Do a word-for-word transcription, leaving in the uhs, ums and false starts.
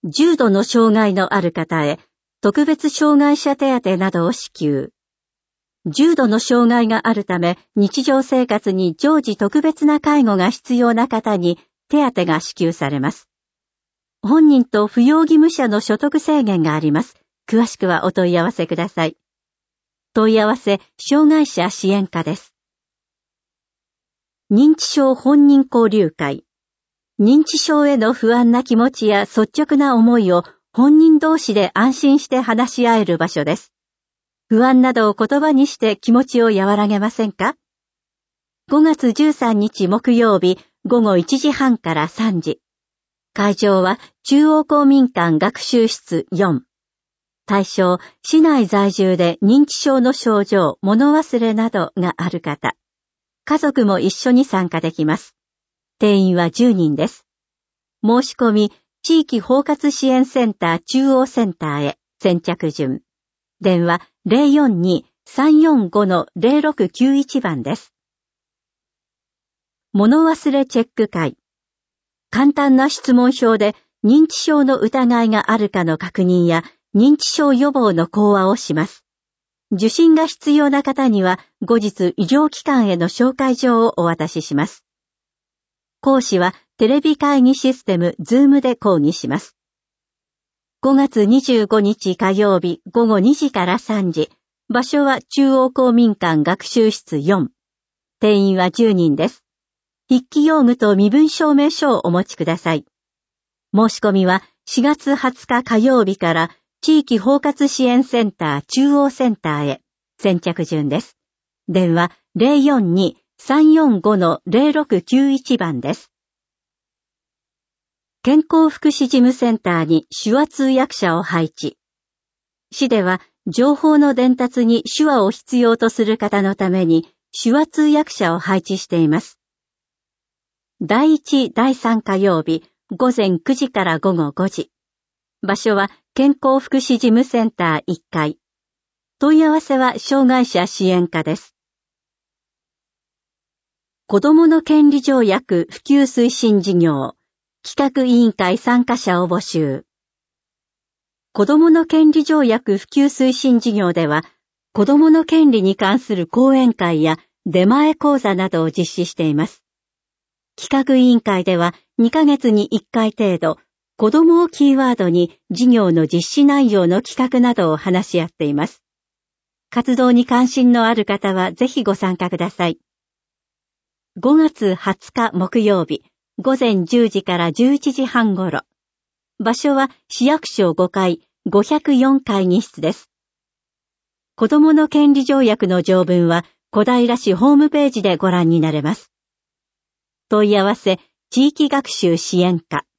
重度の障害のある方へ特別障害者手当などを支給。重度の障害があるため日常生活に常時特別な介護が必要な方に手当が支給されます。本人と扶養義務者の所得制限があります。詳しくはお問い合わせください。問い合わせ、障害者支援課です。認知症本人交流会。認知症への不安な気持ちや率直な思いを本人同士で安心して話し合える場所です。不安などを言葉にして気持ちを和らげませんか？ごがつじゅうさんにち木曜日ごごいちじはんからさんじ。会場は中央公民館学習室よん。対象、市内在住で認知症の症状、物忘れなどがある方。家族も一緒に参加できます。定員はじゅうにんです。申し込み、地域包括支援センター中央センターへ先着順。電話 ゼロよんに さんよんご ゼロろくきゅういち 番です。物忘れチェック会。簡単な質問票で認知症の疑いがあるかの確認や認知症予防の講話をします。受診が必要な方には後日医療機関への紹介状をお渡しします。講師はテレビ会議システム Zoom で講義します。ごがつにじゅうごにち火曜日ごごにじからさんじ。場所は中央公民館学習室よん。定員はじゅうにんです。筆記用具と身分証明書をお持ちください。申し込みはしがつはつか火曜日から地域包括支援センター中央センターへ先着順です。電話 ゼロよんに さんよんご ゼロろくきゅういち 番です。健康福祉事務センターに手話通訳者を配置。市では情報の伝達に手話を必要とする方のために手話通訳者を配置しています。だいいち、だいさん火曜日ごぜんくじからごごごじ。場所は健康福祉事務センターいっかい。問い合わせは障害者支援課です。子どもの権利条約普及推進事業。企画委員会参加者を募集。子どもの権利条約普及推進事業では、子どもの権利に関する講演会や出前講座などを実施しています。企画委員会ではにかげつにいっかい程度、子どもをキーワードに事業の実施内容の企画などを話し合っています。活動に関心のある方はぜひご参加ください。ごがつはつか木曜日、ごぜんじゅうじからじゅういちじはんごろ。場所は市役所ごかいごひゃくよん会議室です。子どもの権利条約の条文は小平市ホームページでご覧になれます。問い合わせ、地域学習支援課。